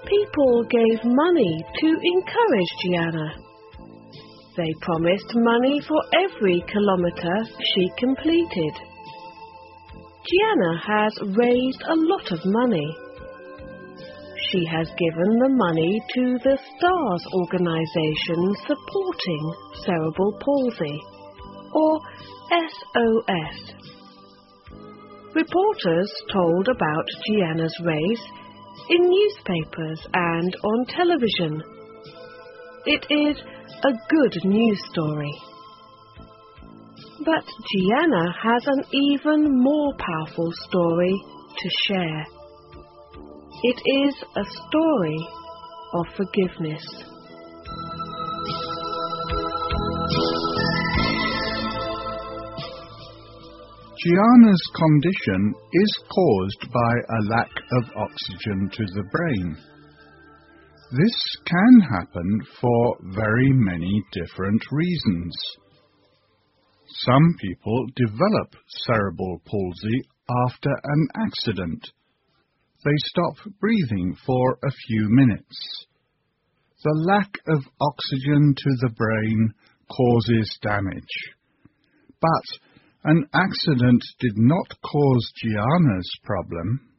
People gave money to encourage Gianna. They promised money for every kilometre she completed. Gianna has raised a lot of money. She has given the money to the STARS organisation supporting cerebral palsy, or SOS. Reporters told about Gianna's race in newspapers and on television. It is a good news story. But Gianna has an even more powerful story to share. It is a story of forgiveness. Gianna's condition is caused by a lack of oxygen to the brain. This can happen for very many different reasons. Some people develop cerebral palsy after an accident. They stop breathing for a few minutes. The lack of oxygen to the brain causes damage. But an accident did not cause Gianna's problem.